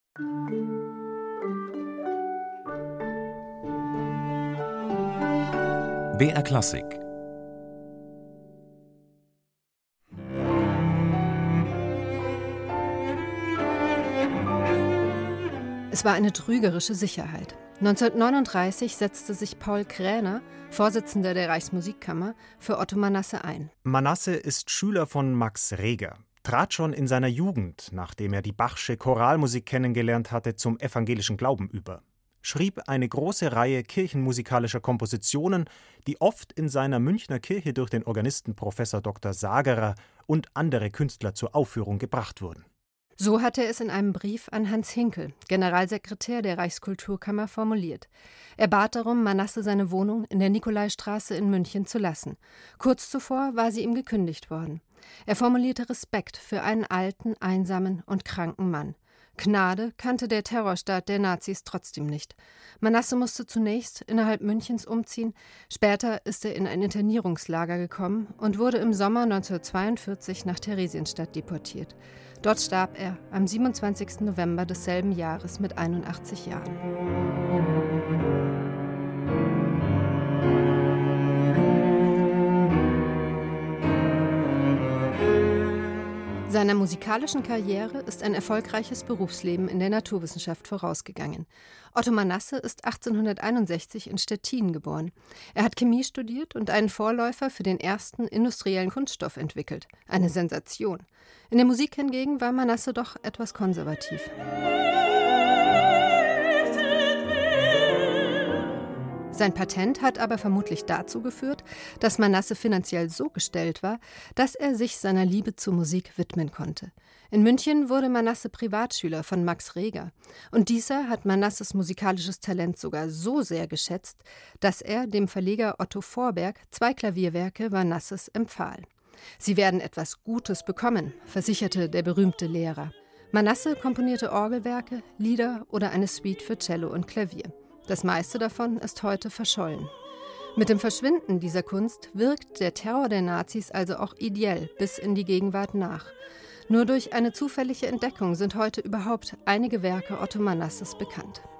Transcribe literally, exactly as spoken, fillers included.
B R Klassik. Es war eine trügerische Sicherheit. neunzehnhundertneununddreißig setzte sich Paul Kräner, Vorsitzender der Reichsmusikkammer, für Otto Manasse ein. Manasse ist Schüler von Max Reger, trat schon in seiner Jugend, nachdem er die Bachsche Choralmusik kennengelernt hatte, zum evangelischen Glauben über. Schrieb eine große Reihe kirchenmusikalischer Kompositionen, die oft in seiner Münchner Kirche durch den Organisten Professor Doktor Sagerer und andere Künstler zur Aufführung gebracht wurden. So hat er es in einem Brief an Hans Hinkel, Generalsekretär der Reichskulturkammer, formuliert. Er bat darum, Manasse seine Wohnung in der Nikolaistraße in München zu lassen. Kurz zuvor war sie ihm gekündigt worden. Er formulierte Respekt für einen alten, einsamen und kranken Mann. Gnade kannte der Terrorstaat der Nazis trotzdem nicht. Manasse musste zunächst innerhalb Münchens umziehen, später ist er in ein Internierungslager gekommen und wurde im Sommer neunzehnhundertzweiundvierzig nach Theresienstadt deportiert. Dort starb er am siebenundzwanzigsten November desselben Jahres mit einundachtzig Jahren. Seiner musikalischen Karriere ist ein erfolgreiches Berufsleben in der Naturwissenschaft vorausgegangen. Otto Manasse ist achtzehnhunderteinundsechzig in Stettin geboren. Er hat Chemie studiert und einen Vorläufer für den ersten industriellen Kunststoff entwickelt. Eine Sensation. In der Musik hingegen war Manasse doch etwas konservativ. Sein Patent hat aber vermutlich dazu geführt, dass Manasse finanziell so gestellt war, dass er sich seiner Liebe zur Musik widmen konnte. In München wurde Manasse Privatschüler von Max Reger. Und dieser hat Manasses musikalisches Talent sogar so sehr geschätzt, dass er dem Verleger Otto Vorberg zwei Klavierwerke Manasses empfahl. Sie werden etwas Gutes bekommen, versicherte der berühmte Lehrer. Manasse komponierte Orgelwerke, Lieder oder eine Suite für Cello und Klavier. Das meiste davon ist heute verschollen. Mit dem Verschwinden dieser Kunst wirkt der Terror der Nazis also auch ideell bis in die Gegenwart nach. Nur durch eine zufällige Entdeckung sind heute überhaupt einige Werke Otto Manasses bekannt.